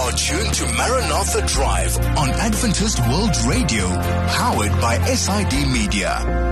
are tuned to Maranatha Drive on Adventist World Radio, powered by SID Media.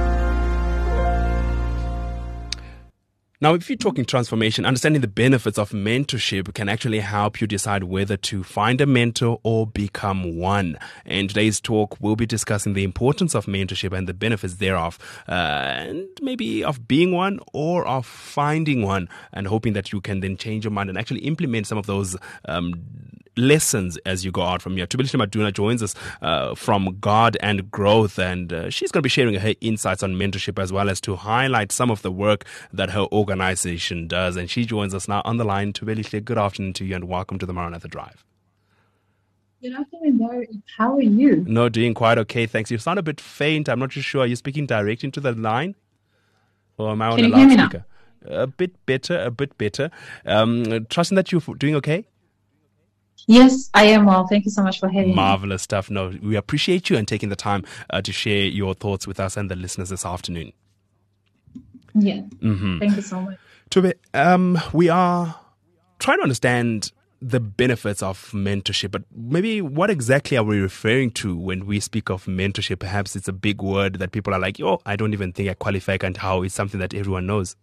Now, if you're talking transformation, understanding the benefits of mentorship can actually help you decide whether to find a mentor or become one. In today's talk, we'll be discussing the importance of mentorship and the benefits thereof, and maybe of being one or of finding one, and hoping that you can then change your mind and actually implement some of those lessons as you go out from here. Tubelisha Maduna joins us from God and Growth, and she's going to be sharing her insights on mentorship as well as to highlight some of the work that her organization does. And she joins us now on the line. Tubelisha, good afternoon to you and welcome to the Maranatha Drive. Good afternoon, Derek. How are you? No, doing quite okay, thanks. You sound a bit faint. I'm not too sure. Are you speaking direct into the line? Or am I on a loudspeaker? A bit better. Trusting that you're doing okay? Yes, I am well. Thank you so much for having me. Marvelous stuff. No, we appreciate you and taking the time to share your thoughts with us and the listeners this afternoon. Yeah. Thank you so much. Tube, we are trying to understand the benefits of mentorship, but maybe what exactly are we referring to when we speak of mentorship? Perhaps it's a big word that people are like, oh, I don't even think I qualify, and how it's something that everyone knows.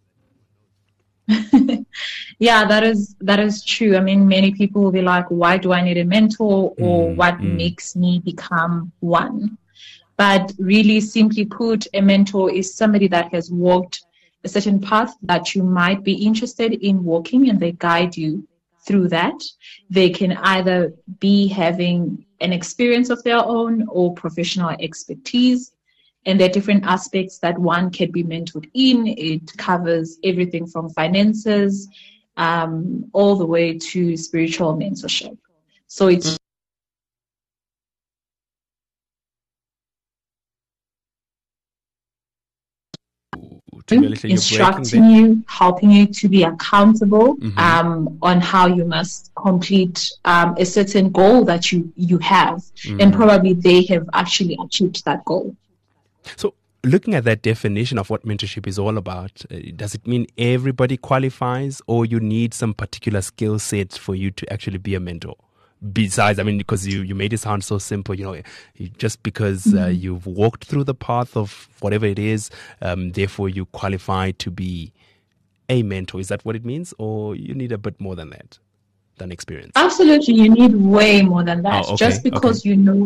Yeah, that is true. I mean, many people will be like, why do I need a mentor, or what makes me become one? But really, simply put, a mentor is somebody that has walked a certain path that you might be interested in walking, and they guide you through that. They can either be having an experience of their own or professional expertise. And there are different aspects that one can be mentored in. It covers everything from finances all the way to spiritual mentorship. So it's instructing you, helping you to be accountable on how you must complete a certain goal that you have. And probably they have actually achieved that goal. So looking at that definition of what mentorship is all about, does it mean everybody qualifies, or you need some particular skill set for you to actually be a mentor? Besides, I mean, because you made it sound so simple, just because you've walked through the path of whatever it is, therefore you qualify to be a mentor. Is that what it means? Or you need a bit more than that, than experience? Absolutely. You need way more than that. Oh, okay, just because you know...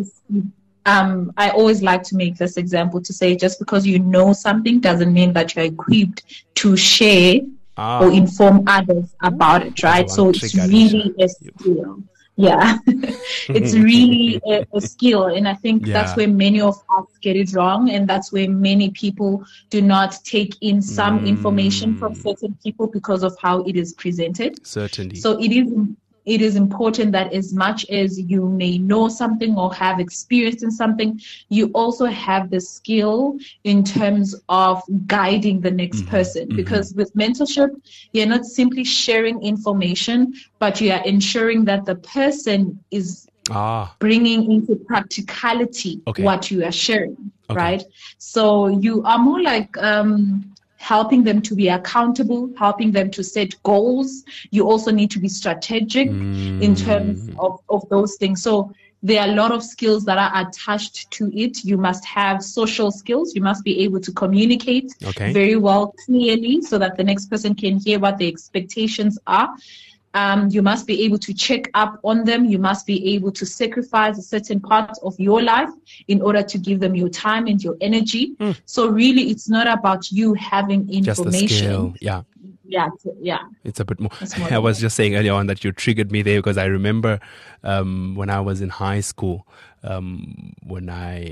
I always like to make this example to say, just because you know something doesn't mean that you're equipped to share or inform others about it, right? So it's really a skill. Yeah, it's really a skill. And I think that's where many of us get it wrong. And that's where many people do not take in some information from certain people because of how it is presented. Certainly. So it is important that as much as you may know something or have experience in something, you also have the skill in terms of guiding the next person. Because with mentorship, you're not simply sharing information, but you are ensuring that the person is bringing into practicality what you are sharing, right? So you are more like... helping them to be accountable, helping them to set goals. You also need to be strategic in terms of those things. So there are a lot of skills that are attached to it. You must have social skills. You must be able to communicate very well, clearly, so that the next person can hear what the expectations are. You must be able to check up on them. You must be able to sacrifice a certain part of your life in order to give them your time and your energy. So really, it's not about you having information. Just the skill. Yeah. It's a bit more. I was just saying earlier on that you triggered me there, because I remember when I was in high school, we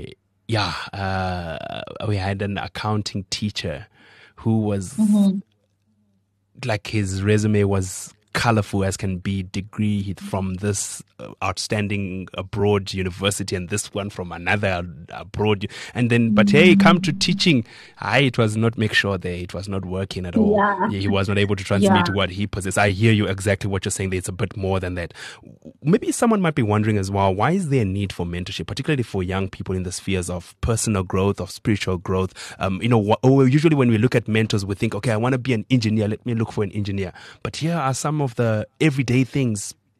had an accounting teacher who was like, his resume was colorful as can be, degree from this outstanding abroad university and this one from another abroad, and then but hey, come to teaching, it was not, make sure there it was not working at all. He was not able to transmit what he possessed. I hear you exactly what you're saying. There's a bit more than that. Maybe someone might be wondering as well, why is there a need for mentorship, particularly for young people in the spheres of personal growth, of spiritual growth? Usually when we look at mentors, we think, okay, I want to be an engineer, let me look for an engineer. But here are some of the everyday things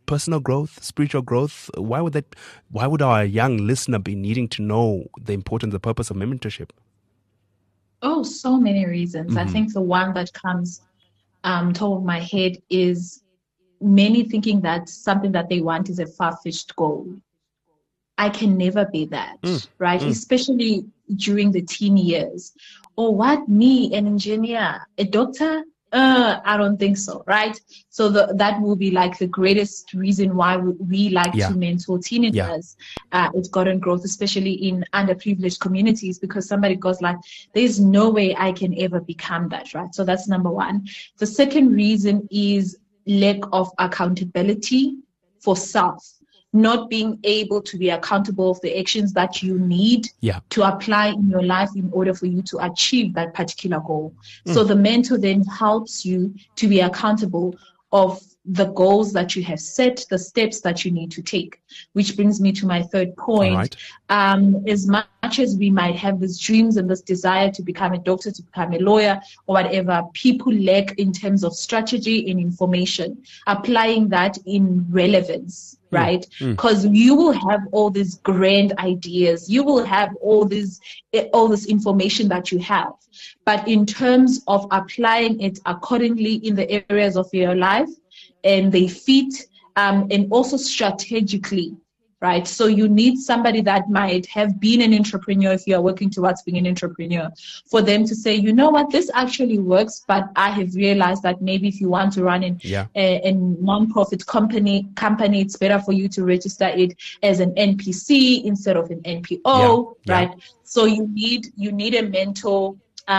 personal growth, spiritual growth? Why would our young listener be needing to know the importance, the purpose of mentorship? Oh, so many reasons. I think the one that comes top of my head is many thinking that something that they want is a far-fetched goal. I can never be that, right? Especially during the teen years. Or what, me, an engineer, a doctor? I don't think so, right? So that will be like the greatest reason why we like to mentor teenagers. It's gotten growth, especially in underprivileged communities, because somebody goes like, there's no way I can ever become that, right? So that's number one. The second reason is lack of accountability for self. Not being able to be accountable for the actions that you need to apply in your life in order for you to achieve that particular goal. So the mentor then helps you to be accountable of the goals that you have set, the steps that you need to take, which brings me to my third point. As much as we might have these dreams and this desire to become a doctor, to become a lawyer or whatever, people lack in terms of strategy and information, applying that in relevance, right? Because you will have all these grand ideas, you will have all this information that you have, but in terms of applying it accordingly in the areas of your life, and they fit, and also strategically, right? So you need somebody that might have been an entrepreneur if you are working towards being an entrepreneur, for them to say, you know what, this actually works, but I have realized that maybe if you want to run a non-profit company, it's better for you to register it as an NPC instead of an NPO, right? So you need a mentor,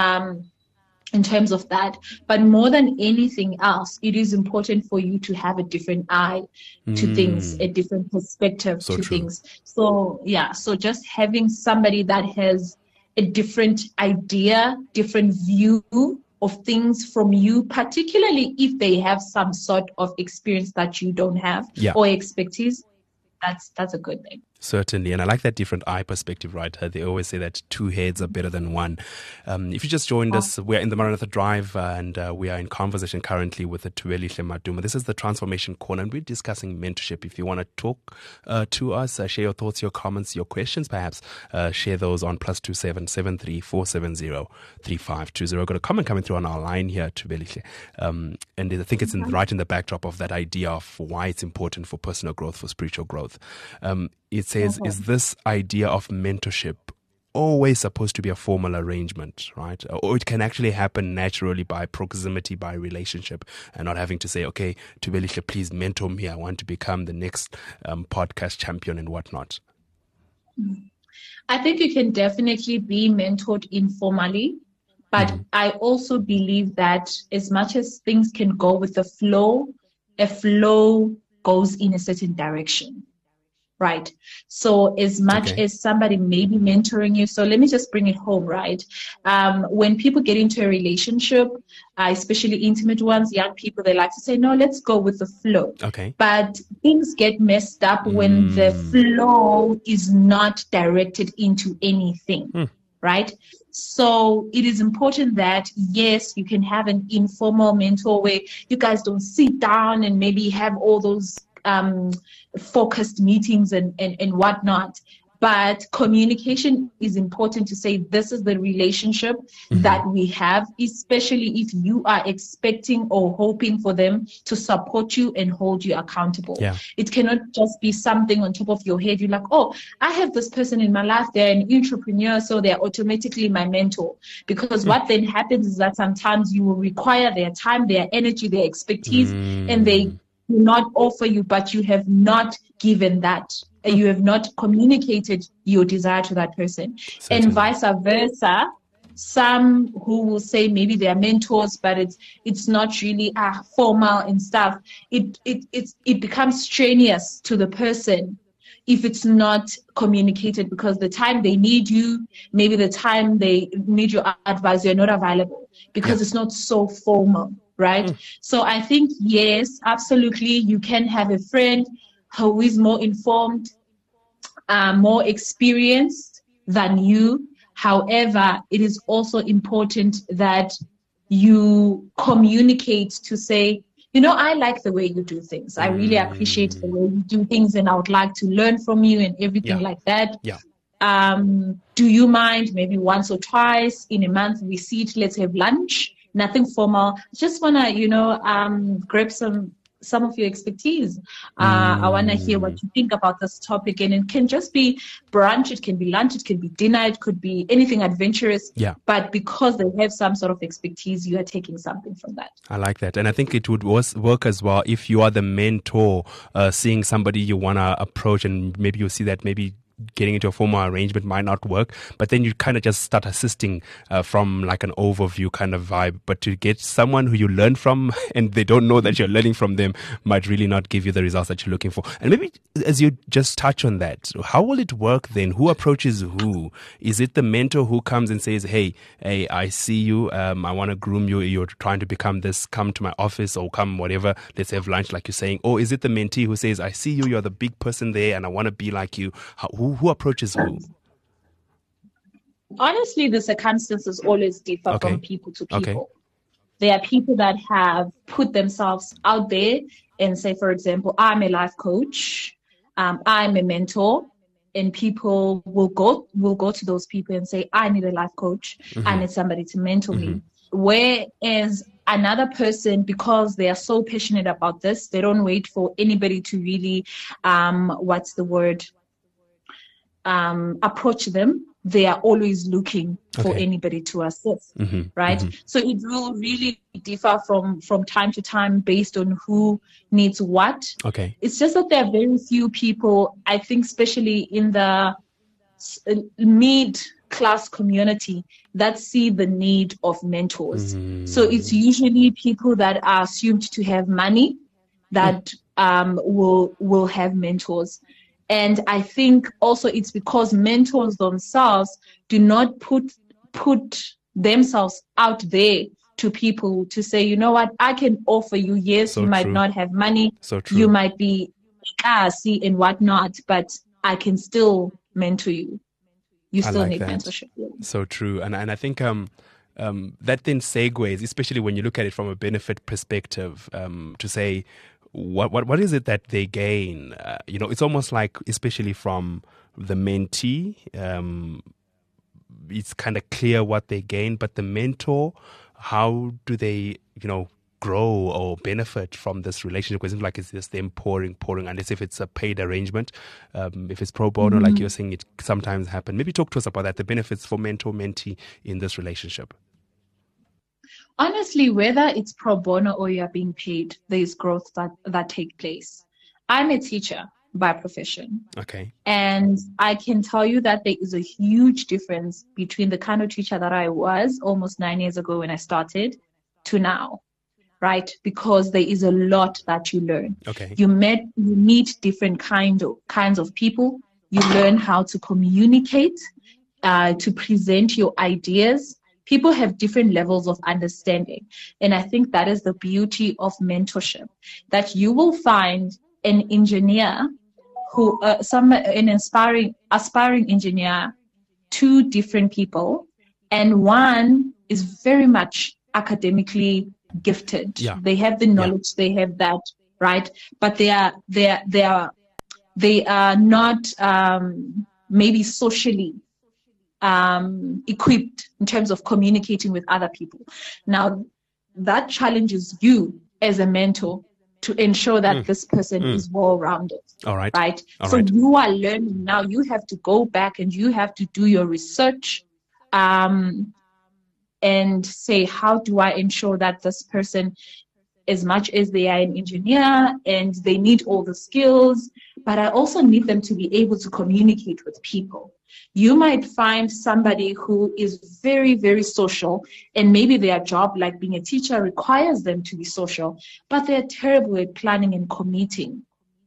in terms of that. But more than anything else, it is important for you to have a different eye to things, a different perspective to things. So just having somebody that has a different idea, different view of things from you, particularly if they have some sort of experience that you don't have or expertise, that's a good thing. Certainly. And I like that different eye perspective, right? They always say that two heads are better than one. If you just joined us, we're in the Maranatha Drive, and we are in conversation currently with Thubelihle Maduma. This is the Transformation Corner, and we're discussing mentorship. If you want to talk to us, share your thoughts, your comments, your questions, perhaps, share those on +27 73 470 3520. Got a comment coming through on our line here, Thubelihle. And I think it's right in the backdrop of that idea of why it's important for personal growth, for spiritual growth. It says, is this idea of mentorship always supposed to be a formal arrangement, right? Or it can actually happen naturally by proximity, by relationship, and not having to say, okay, Thubelihle, please mentor me. I want to become the next podcast champion and whatnot. I think you can definitely be mentored informally, but I also believe that as much as things can go with the flow, a flow goes in a certain direction. Right. So as much as somebody may be mentoring you, so let me just bring it home, right? When people get into a relationship, especially intimate ones, young people, they like to say, no, let's go with the flow. Okay. But things get messed up when the flow is not directed into anything, right? So it is important that, yes, you can have an informal mentor where you guys don't sit down and maybe have all those focused meetings and whatnot. But communication is important to say, this is the relationship that we have, especially if you are expecting or hoping for them to support you and hold you accountable. It cannot just be something on top of your head. You're like, oh, I have this person in my life. They're an entrepreneur, so they're automatically my mentor. Because what then happens is that sometimes you will require their time, their energy, their expertise, and they do not offer you, but you have not given that. You have not communicated your desire to that person. Certainly. And vice versa. Some who will say maybe they are mentors, but it's not really formal and stuff. It becomes strenuous to the person if it's not communicated, because the time they need you, maybe the time they need your advice, you're not available because it's not so formal, right? So I think, yes, absolutely, you can have a friend who is more informed, more experienced than you. However, it is also important that you communicate to say, I like the way you do things. I really appreciate the way you do things, and I would like to learn from you and everything like that. Yeah. Do you mind maybe once or twice in a month we sit, let's have lunch? Nothing formal. Just want to, grab some of your expertise. I want to hear what you think about this topic. And it can just be brunch, it can be lunch, it can be dinner, it could be anything adventurous. Yeah. But because they have some sort of expertise, you are taking something from that. I like that. And I think it would work as well if you are the mentor, seeing somebody you want to approach, and maybe you see that maybe getting into a formal arrangement might not work, but then you kind of just start assisting from like an overview kind of vibe. But to get someone who you learn from and they don't know that you're learning from them might really not give you the results that you're looking for. And maybe as you just touch on that, how will it work then? Who approaches who? Is it the mentor who comes and says, hey, I see you, I want to groom you, you're trying to become this, come to my office or come whatever, let's have lunch like you're saying? Or is it the mentee who says, I see you, you're the big person there and I want to be like you? Who approaches who? Honestly, the circumstances always differ from people to people. Okay. There are people that have put themselves out there and say, for example, I'm a life coach, I'm a mentor, and people will go to those people and say, I need a life coach, I need somebody to mentor me. Whereas another person, because they are so passionate about this, they don't wait for anybody to really, approach them. They are always looking for anybody to assist, right? So it will really differ from time to time based on who needs what. Okay. It's just that there are very few people, I think, especially in the mid-class community, that see the need of mentors. So it's usually people that are assumed to have money that will have mentors. And I think also it's because mentors themselves do not put themselves out there to people to say, you know what, I can offer you. Yes, So you might true. not have money. So true. You might be classy and whatnot, but I can still mentor you. You I still like need that. mentorship. So true. And I think that then segues, especially when you look at it from a benefit perspective, to say, what is it that they gain? It's almost like, especially from the mentee, it's kind of clear what they gain, but the mentor, how do they, grow or benefit from this relationship? Because it's like it's just them pouring, unless if it's a paid arrangement. If it's pro bono, like you're saying, it sometimes happen. Maybe talk to us about that, the benefits for mentor-mentee in this relationship. Honestly, whether it's pro bono or you're being paid, there's growth that take place. I'm a teacher by profession. Okay. And I can tell you that there is a huge difference between the kind of teacher that I was almost 9 years ago when I started to now, right? Because there is a lot that you learn. Okay. You meet different kinds of people. You learn how to communicate, to present your ideas. People have different levels of understanding. And I think that is the beauty of mentorship, that you will find an engineer who, an aspiring engineer, two different people, and one is very much academically gifted. Yeah. They have the knowledge, they have that, right? But they are not maybe socially equipped in terms of communicating with other people. Now, that challenges you as a mentor to ensure that this person is well-rounded. All right. Right? All so right. you are learning now. You have to go back and you have to do your research and say, how do I ensure that this person, as much as they are an engineer and they need all the skills, but I also need them to be able to communicate with people. You might find somebody who is very, very social, and maybe their job, like being a teacher, requires them to be social, but they're terrible at planning and committing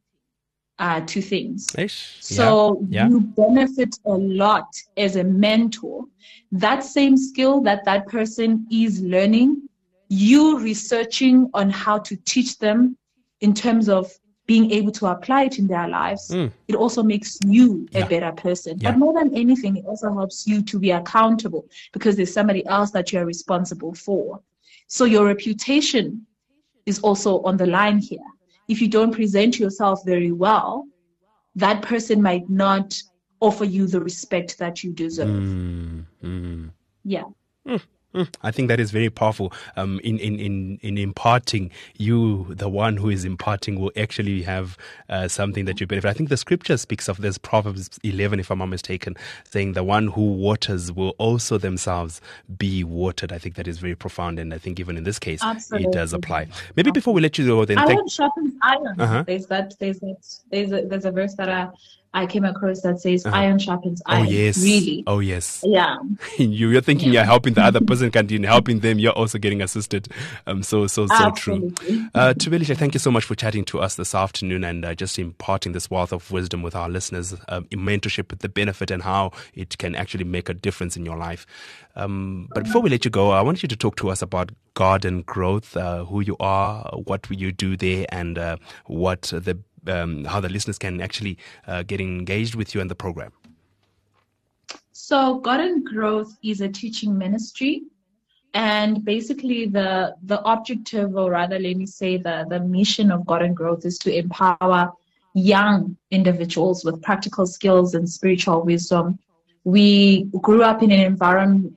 to things. So you benefit a lot as a mentor. That same skill that person is learning, you researching on how to teach them in terms of being able to apply it in their lives, it also makes you a better person. But more than anything, it also helps you to be accountable because there's somebody else that you're responsible for. So your reputation is also on the line here. If you don't present yourself very well, that person might not offer you the respect that you deserve. Yeah. I think that is very powerful. In imparting, you, the one who is imparting, will actually have something that you benefit. I think the scripture speaks of this, Proverbs 11, if I'm not mistaken, saying the one who waters will also themselves be watered. I think that is very profound, and I think even in this case, it does apply. Maybe before we let you go, then iron sharpens iron. There's a verse that I came across that says iron sharpens iron. Oh yes. Really? Oh yes. Yeah. You're thinking you're helping the other person, continue helping them, you're also getting assisted. So true. Thubelishe, thank you so much for chatting to us this afternoon and just imparting this wealth of wisdom with our listeners, mentorship, the benefit and how it can actually make a difference in your life. But before we let you go, I want you to talk to us about Garden Growth, who you are, what you do there, and how the listeners can actually get engaged with you and the program. So Garden Growth is a teaching ministry, and basically the objective, or rather let me say the mission of Garden Growth, is to empower young individuals with practical skills and spiritual wisdom. We grew up in an environment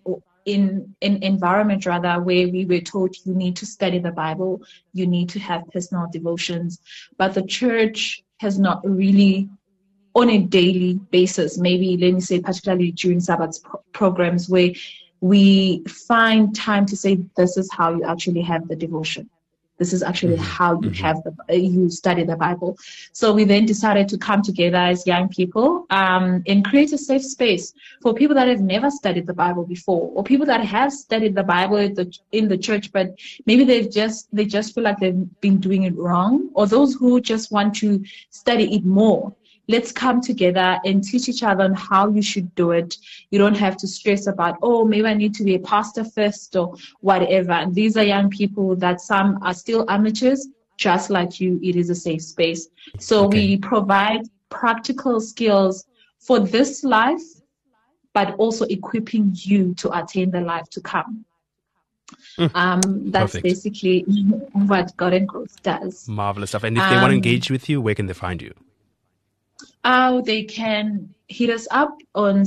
where we were told you need to study the Bible, you need to have personal devotions, but the church has not really, on a daily basis, maybe let me say particularly during Sabbath programs, where we find time to say this is how you actually have the devotion. This is actually how you have you study the Bible. So we then decided to come together as young people and create a safe space for people that have never studied the Bible before, or people that have studied the Bible in the church, but maybe they just feel like they've been doing it wrong, or those who just want to study it more. Let's come together and teach each other on how you should do it. You don't have to stress about, oh, maybe I need to be a pastor first or whatever. And these are young people that some are still amateurs, just like you. It is a safe space. So we provide practical skills for this life, but also equipping you to attain the life to come. That's basically what Garden Growth does. Marvelous stuff. And if they want to engage with you, where can they find you? They can hit us up on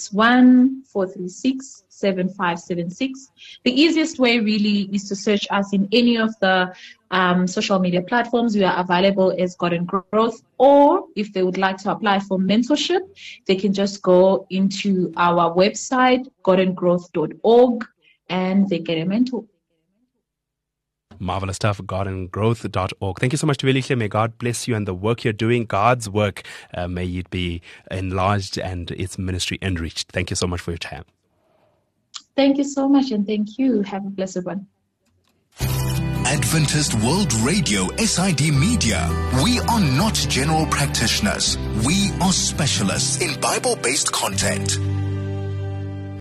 061-436-7576. The easiest way really is to search us in any of the social media platforms. We are available as Garden Growth, or if they would like to apply for mentorship, they can just go into our website, gardengrowth.org, and they get a mentor. Marvelous stuff, gardengrowth.org. Thank you so much, Thubelishe. May God bless you and the work you're doing. God's work, may it be enlarged and its ministry enriched. Thank you so much for your time. Thank you so much, and thank you. Have a blessed one. Adventist World Radio, SID Media. We are not general practitioners. We are specialists in Bible-based content.